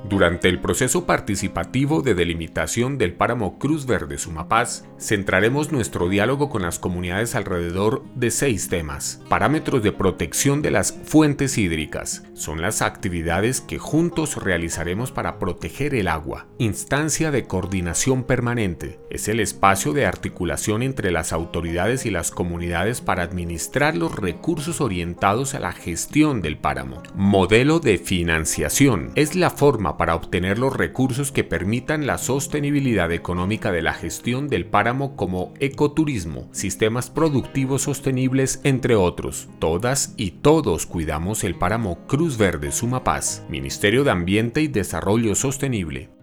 Durante el proceso participativo de delimitación del páramo Cruz Verde Sumapaz, centraremos nuestro diálogo con las comunidades alrededor de 6 temas. Parámetros de protección de las fuentes hídricas. Son las actividades que juntos realizaremos para proteger el agua. Instancia de coordinación permanente. Es el espacio de articulación entre las autoridades y las comunidades para administrar los recursos orientados a la gestión del páramo. Modelo de financiación. Es la forma para obtener los recursos que permitan la sostenibilidad económica de la gestión del páramo, como ecoturismo, sistemas productivos sostenibles, entre otros. Todas y todos cuidamos el páramo Cruz Verde Sumapaz. Ministerio de Ambiente y Desarrollo Sostenible.